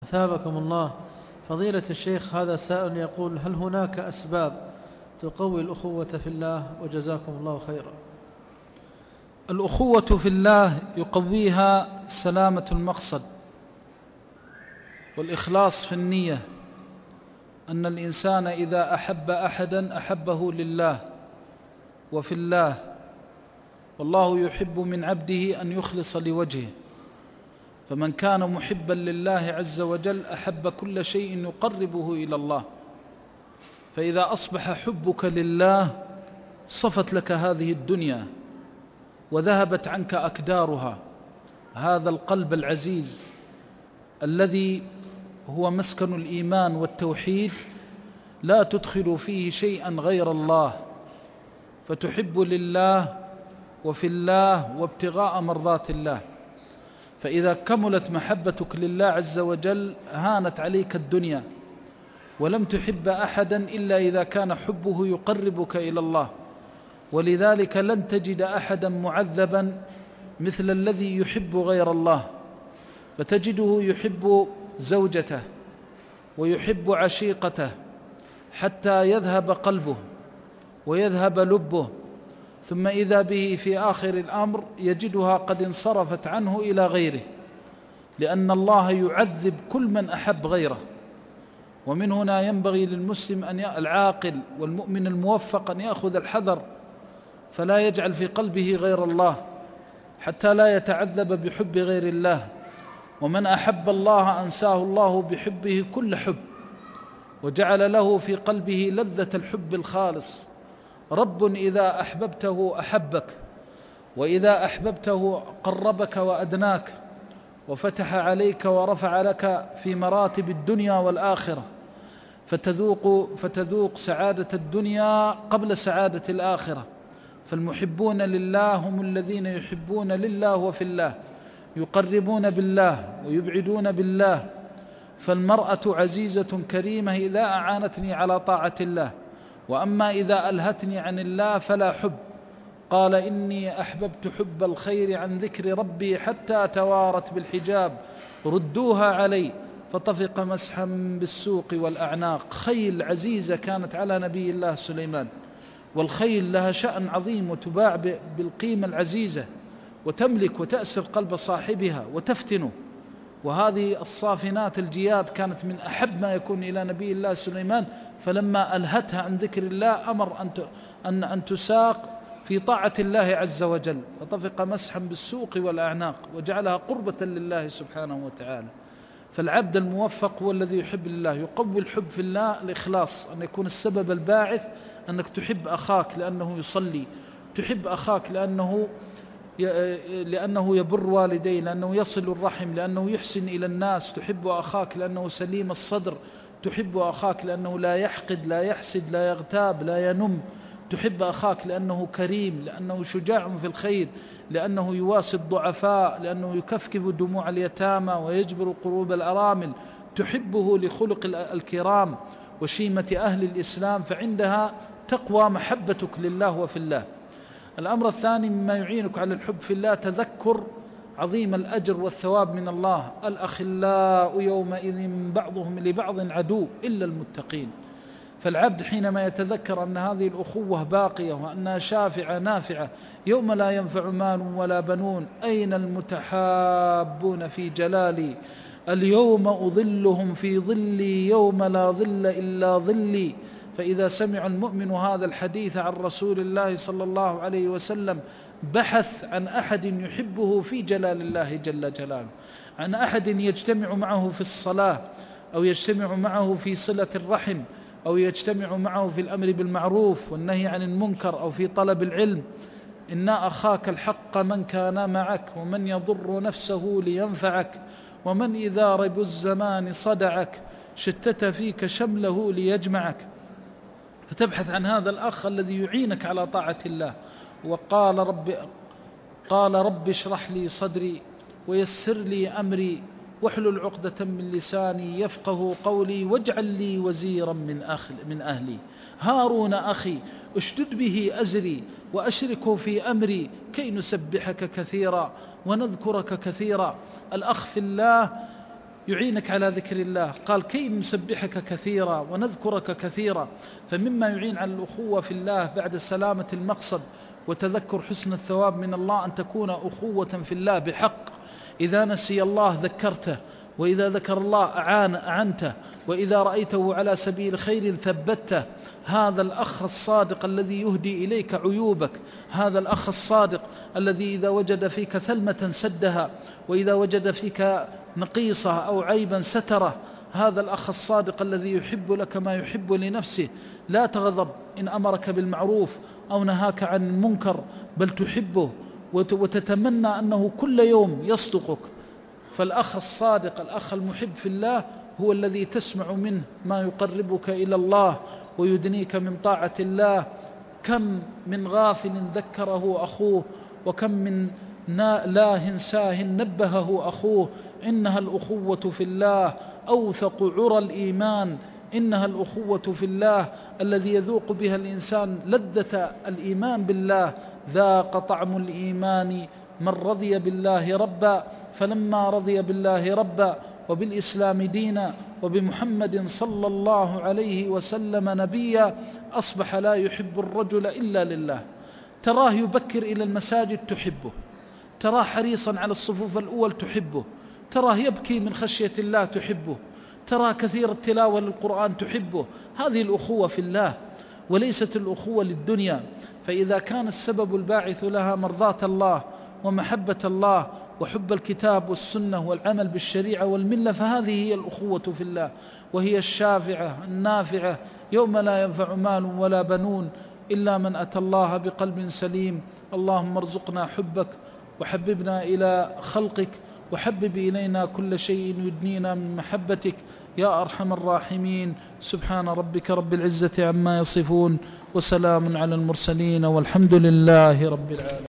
أثابكم الله. فضيلة الشيخ، هذا سائل يقول: هل هناك أسباب تقوي الأخوة في الله؟ وجزاكم الله خيرا. الأخوة في الله يقويها سلامة المقصد والإخلاص في النية، أن الإنسان إذا أحب أحدا أحبه لله وفي الله، والله يحب من عبده أن يخلص لوجهه، فمن كان محبا لله عز وجل أحب كل شيء يقربه إلى الله. فإذا أصبح حبك لله صفت لك هذه الدنيا وذهبت عنك أكدارها. هذا القلب العزيز الذي هو مسكن الإيمان والتوحيد لا تدخل فيه شيئا غير الله، فتحب لله وفي الله وابتغاء مرضات الله. فإذا كملت محبتك لله عز وجل هانت عليك الدنيا، ولم تحب أحدا إلا إذا كان حبه يقربك إلى الله. ولذلك لن تجد أحدا معذبا مثل الذي يحب غير الله، فتجده يحب زوجته ويحب عشيقته حتى يذهب قلبه ويذهب لبه، ثم إذا به في آخر الأمر يجدها قد انصرفت عنه إلى غيره، لأن الله يعذب كل من أحب غيره. ومن هنا ينبغي للمسلم العاقل والمؤمن الموفق أن يأخذ الحذر، فلا يجعل في قلبه غير الله حتى لا يتعذب بحب غير الله. ومن أحب الله أنساه الله بحبه كل حب، وجعل له في قلبه لذة الحب الخالص. رب إذا أحببته أحبك، وإذا أحببته قربك وأدناك، وفتح عليك ورفع لك في مراتب الدنيا والآخرة، فتذوق سعادة الدنيا قبل سعادة الآخرة. فالمحبون لله هم الذين يحبون لله وفي الله، يقربون بالله ويبعدون بالله. فالمرأة عزيزة كريمة إذا أعانتني على طاعة الله، وأما إذا ألهتني عن الله فلا حب. قال: إني أحببت حب الخير عن ذكر ربي حتى توارت بالحجاب ردوها علي فطفق مسحا بالسوق والأعناق. خيل عزيزة كانت على نبي الله سليمان، والخيل لها شأن عظيم وتباع بالقيمة العزيزة، وتملك وتأسر قلب صاحبها وتفتنه. وهذه الصافنات الجياد كانت من أحب ما يكون إلى نبي الله سليمان، فلما ألهتها عن ذكر الله أمر أن تساق في طاعة الله عز وجل، فطفق مسحا بالسوق والأعناق وجعلها قربة لله سبحانه وتعالى. فالعبد الموفق هو الذي يحب لله. يقوي الحب في الله الإخلاص، أن يكون السبب الباعث أنك تحب أخاك لأنه يصلي، تحب أخاك لأنه يبر والديه، لأنه يصل الرحم، لأنه يحسن إلى الناس. تحب أخاك لأنه سليم الصدر، تحب أخاك لأنه لا يحقد لا يحسد لا يغتاب لا ينم. تحب أخاك لأنه كريم، لأنه شجاع في الخير، لأنه يواسي الضعفاء، لأنه يكفكف دموع اليتامى ويجبر قلوب الأرامل. تحبه لخلق الكرام وشيمة أهل الإسلام، فعندها تقوى محبتك لله وفي الله. الأمر الثاني مما يعينك على الحب في الله تذكر عظيم الأجر والثواب من الله. الأخلاء يومئذ بعضهم لبعض عدو إلا المتقين. فالعبد حينما يتذكر أن هذه الأخوة باقية وأنها شافعة نافعة يوم لا ينفع مال ولا بنون. أين المتحابون في جلالي؟ اليوم أظلهم في ظلي يوم لا ظل إلا ظلي. فإذا سمع المؤمن هذا الحديث عن رسول الله صلى الله عليه وسلم بحث عن أحد يحبه في جلال الله جل جلاله، عن أحد يجتمع معه في الصلاة، أو يجتمع معه في صلة الرحم، أو يجتمع معه في الأمر بالمعروف والنهي عن المنكر، أو في طلب العلم. إن أخاك الحق من كان معك، ومن يضر نفسه لينفعك، ومن إذا رب الزمان صدعك شتت فيك شمله ليجمعك. فتبحث عن هذا الأخ الذي يعينك على طاعة الله. قال رب اشرح لي صدري ويسر لي أمري واحلل عقدة من لساني يفقه قولي واجعل لي وزيرا من أهلي. هارون أخي اشدد به أزري وأشركه في أمري كي نسبحك كثيرا ونذكرك كثيرا. الأخ في الله يعينك على ذكر الله. قال كي نسبحك كثيرا ونذكرك كثيرا. فمما يعين على الأخوة في الله بعد سلامة المقصد وتذكر حسن الثواب من الله أن تكون أخوة في الله بحق. إذا نسي الله ذكرته، وإذا ذكر الله أعنته، وإذا رأيته على سبيل خير ثبته. هذا الأخ الصادق الذي يهدي إليك عيوبك، هذا الأخ الصادق الذي إذا وجد فيك ثلمة سدها، وإذا وجد فيك نقيصة أو عيبا ستره. هذا الأخ الصادق الذي يحب لك ما يحب لنفسه. لا تغضب إن أمرك بالمعروف أو نهاك عن المنكر، بل تحبه وتتمنى أنه كل يوم يصدقك. فالأخ الصادق، الأخ المحب في الله، هو الذي تسمع منه ما يقربك إلى الله ويدنيك من طاعة الله. كم من غافل ذكره أخوه، وكم من لاه ساه نبهه أخوه. إنها الأخوة في الله أوثق عرى الإيمان. إنها الأخوة في الله الذي يذوق بها الإنسان لذة الإيمان بالله. ذاق طعم الإيمان من رضي بالله ربا. فلما رضي بالله ربا وبالإسلام دينا وبمحمد صلى الله عليه وسلم نبيا، أصبح لا يحب الرجل إلا لله. تراه يبكر إلى المساجد تحبه، تراه حريصا على الصفوف الأول تحبه، تراه يبكي من خشية الله تحبه، تراه كثير التلاوة للقرآن تحبه. هذه الأخوة في الله، وليست الأخوة للدنيا. فإذا كان السبب الباعث لها مرضاة الله ومحبة الله وحب الكتاب والسنة والعمل بالشريعة والملة، فهذه هي الأخوة في الله، وهي الشافعة النافعة يوم لا ينفع مال ولا بنون إلا من أتى الله بقلب سليم. اللهم ارزقنا حبك، وحببنا إلى خلقك، وحبب إلينا كل شيء يدنينا من محبتك يا أرحم الراحمين. سبحان ربك رب العزة عما يصفون، وسلام على المرسلين، والحمد لله رب العالمين.